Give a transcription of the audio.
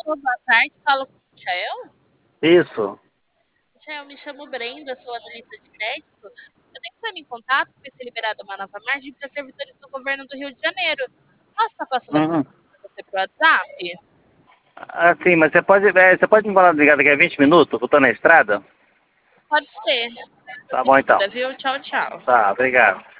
Boa tarde, falo com o Michael. Isso. Michael, me chamo Brenda, sou analista de crédito. Eu tenho que entrar em contato para ser liberada uma nova margem para servidores do governo do Rio de Janeiro. Posso estar passando a Uhum. para você por WhatsApp? Ah, sim, mas você pode me falar ligado daqui a 20 minutos? Eu tô na estrada? Pode ser. Tá bom Me então. liga, viu? Tchau, tchau. Tá, obrigado.